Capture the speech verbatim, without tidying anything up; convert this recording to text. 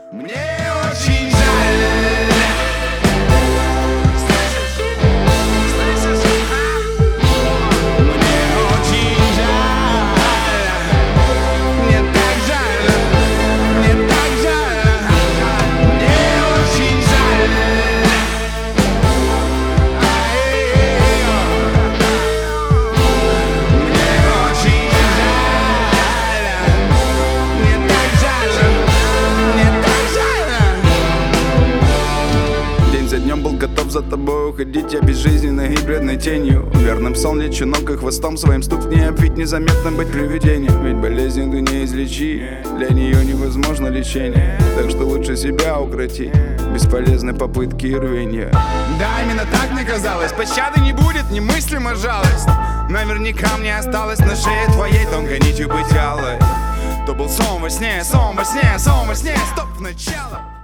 Мне очень жаль. Мне очень жаль. Мне так жаль. Мне так жаль. Мне очень жаль. Мне очень жаль. Мне так жаль. Мне так жаль. День за днем был готов за тобой уходить. Я безжизненной и бледной тенью. Верным сон лечу, ног и хвостом своим стукни. Обвить незаметно быть привидением. Ведь болезнь ты не излечи. Для нее невозможно лечение. Так что лучше себя укроти. Бесполезны попытки и рвенья. Да, именно так мне казалось. Пощады не будет, немыслима жалость. Наверняка мне осталось на шее твоей тонкой нитью быть алой. То был сон во сне, сон во сне, сон во сне. Стоп, начало.